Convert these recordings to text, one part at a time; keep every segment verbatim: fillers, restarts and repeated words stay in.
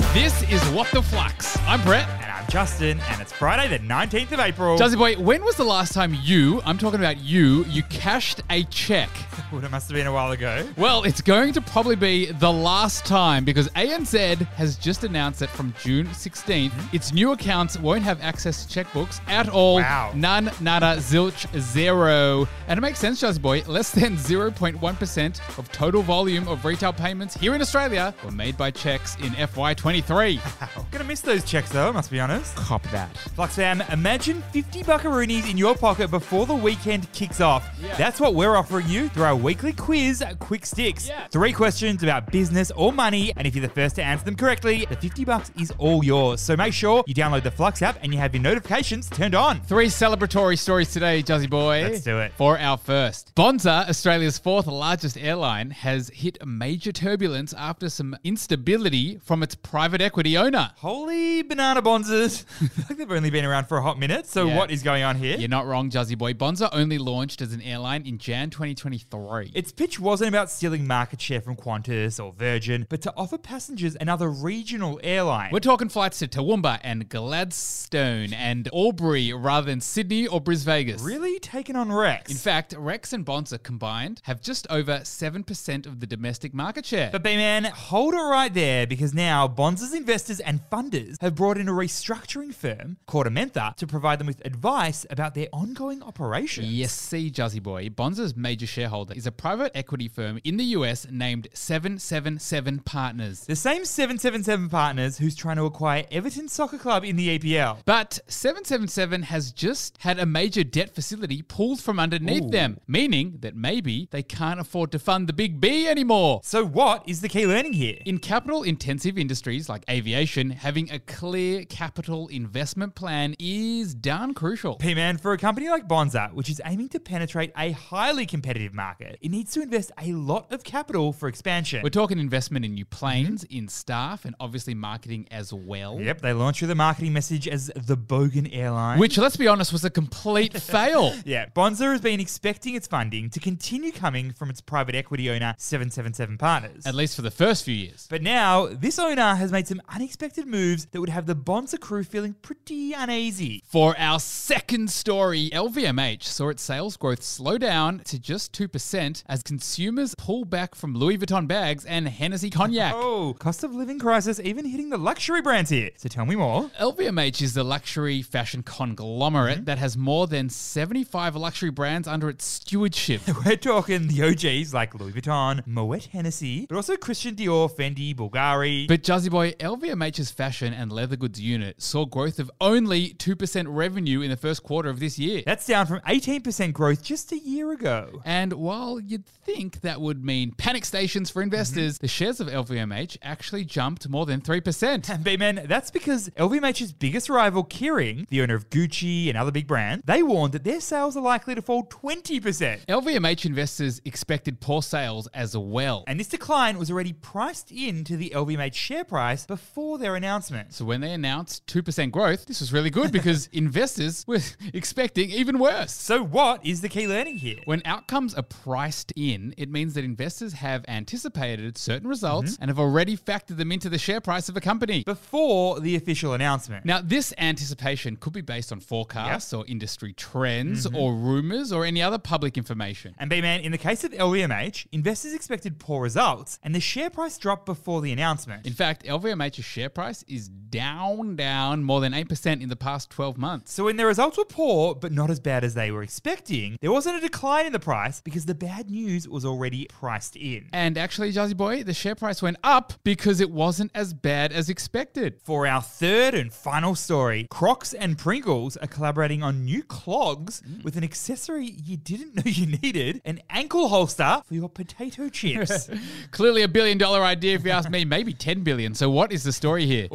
This is What the Flux. I'm Brett. And I'm Justin, and it's Friday the nineteenth of April. Jazzy boy, when was the last time you, I'm talking about you, you cashed a check? Well, it must have been a while ago. Well, it's going to probably be the last time because A N Z has just announced that from June sixteenth, its new accounts won't have access to checkbooks at all. Wow. None, nada, zilch, zero. And it makes sense, Jazzy boy. Less than zero point one percent of total volume of retail payments here in Australia were made by checks in F Y twenty-three. Wow. Gonna miss those checks though, I must be honest. Cop that. Flux fam, imagine fifty buckaroonies in your pocket before the weekend kicks off. Yeah. That's what we're offering you through our weekly quiz, Quick Sticks. Yeah. Three questions about business or money, and if you're the first to answer them correctly, the fifty bucks is all yours. So make sure you download the Flux app and you have your notifications turned on. Three celebratory stories today, Jazzy boy. Let's do it. For our first. Bonza, Australia's fourth largest airline, has hit major turbulence after some instability from its private equity owner. Holy banana bonzers. I feel like they've only been around for a hot minute, so Yeah. what is going on here? You're not wrong, Jazzy boy. Bonza only launched as an airline in January twenty twenty-three. Its pitch wasn't about stealing market share from Qantas or Virgin, but to offer passengers another regional airline. We're talking flights to Toowoomba and Gladstone and Albury rather than Sydney or Bris Vegas. Really taken on Rex. In fact, Rex and Bonza combined have just over seven percent of the domestic market share. But B-Man, hold it right there, because now Bonza's investors and funders have brought in a restructuring firm, Cordamentha, to provide them with advice about their ongoing operations. Yes, see, Jazzy boy, Bonza's major shareholder is a private equity firm in the U S named seven seven seven Partners. The same seven seven seven Partners who's trying to acquire Everton Soccer Club in the E P L. But seven seven seven has just had a major debt facility pulled from underneath Ooh. them, meaning that maybe they can't afford to fund the big B anymore. So what is the key learning here? In capital-intensive industries like aviation, having a clear capital investment plan is darn crucial. P-Man, for a company like Bonza, which is aiming to penetrate a highly competitive market, it needs to invest a lot of capital for expansion. We're talking investment in new planes, in staff, and obviously marketing as well. Yep, they launched with a marketing message as the Bogan Airline. Which, let's be honest, was a complete fail. Yeah, Bonza has been expecting its funding to continue coming from its private equity owner, seven seven seven Partners. At least for the first few years. But now, this owner has made some unexpected moves that would have the Bonza crew feeling pretty uneasy. For our second story, L V M H saw its sales growth slow down to just two percent as consumers pull back from Louis Vuitton bags and Hennessy cognac. Oh, cost of living crisis even hitting the luxury brands here. So tell me more. L V M H is the luxury fashion conglomerate Mm-hmm. that has more than seventy-five luxury brands under its stewardship. We're talking the O Gs like Louis Vuitton, Moet Hennessy, but also Christian Dior, Fendi, Bulgari. But Jazzy boy, L V M H's fashion and leather goods unit saw growth of only two percent revenue in the first quarter of this year. That's down from eighteen percent growth just a year ago. And while you'd think that would mean panic stations for investors, Mm-hmm. the shares of L V M H actually jumped more than three percent. And B-Man, that's because L V M H's biggest rival, Kering, the owner of Gucci and other big brands, they warned that their sales are likely to fall twenty percent. L V M H investors expected poor sales as well. And this decline was already priced into the L V M H share price before their announcement. So when they announced two percent growth, this was really good because investors were expecting even worse. So what is the key learning here? When outcomes are priced in, it means that investors have anticipated certain results Mm-hmm. and have already factored them into the share price of a company. Before the official announcement. Now, this anticipation could be based on forecasts or industry trends or rumors or any other public information. And B-Man, in the case of L V M H, investors expected poor results and the share price dropped before the announcement. In fact, L V M H's share price is down, down more than eight percent in the past twelve months. So when the results were poor, but not as bad as they were expecting, there wasn't a decline in the price because the bad news was already priced in. And actually, Jazzy boy, the share price went up because it wasn't as bad as expected. For our third and final story, Crocs and Pringles are collaborating on new clogs with an accessory you didn't know you needed, an ankle holster for your potato chips. Clearly a billion dollar idea if you ask me, maybe ten billion. So what is the story here? Well, B-Man,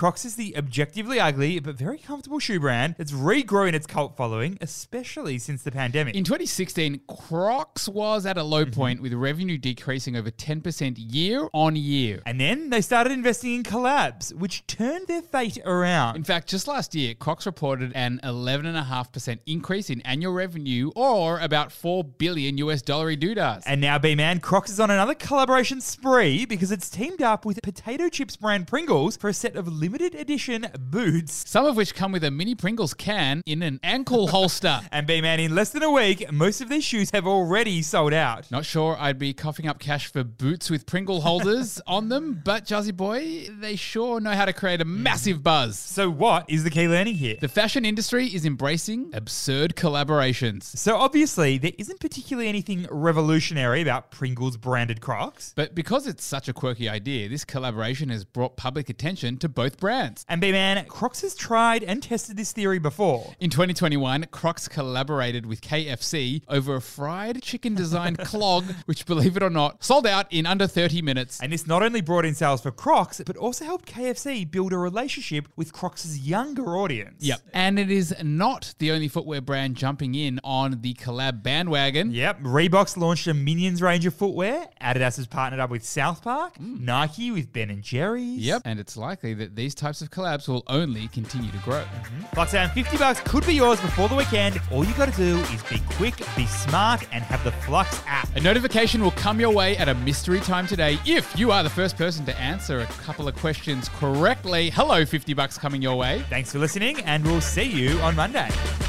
Crocs is the objectively ugly but very comfortable shoe brand that's regrown its cult following, especially since the pandemic. In twenty sixteen, Crocs was at a low point with revenue decreasing over ten percent year on year. And then they started investing in collabs, which turned their fate around. In fact, just last year, Crocs reported an eleven point five percent increase in annual revenue, or about four billion U S dollar doodahs. And now, B-Man, Crocs is on another collaboration spree because it's teamed up with potato chips brand Pringles for a set of limited edition boots. Some of which come with a mini Pringles can in an ankle holster. And B-Man, in less than a week, most of these shoes have already sold out. Not sure I'd be coughing up cash for boots with Pringle holders on them, but Jazzy Boy, they sure know how to create a massive buzz. So what is the key learning here? The fashion industry is embracing absurd collaborations. So obviously, there isn't particularly anything revolutionary about Pringles branded Crocs. But because it's such a quirky idea, this collaboration has brought public attention to both brands. And B-Man, Crocs has tried and tested this theory before. In twenty twenty-one, Crocs collaborated with K F C over a fried chicken designed clog, which, believe it or not, sold out in under thirty minutes. And this not only brought in sales for Crocs, but also helped K F C build a relationship with Crocs' younger audience. Yep. And it is not the only footwear brand jumping in on the collab bandwagon. Yep. Reebok's launched a Minions range of footwear. Adidas has partnered up with South Park. Mm. Nike with Ben and Jerry's. Yep. And it's likely that these types of collabs will only continue to grow. Mm-hmm. Lockdown fifty bucks could be yours before the weekend. All you got to do is be quick, be smart, and have the Flux app. A notification will come your way at a mystery time today if you are the first person to answer a couple of questions correctly. Hello, fifty bucks coming your way. Thanks for listening, and we'll see you on Monday.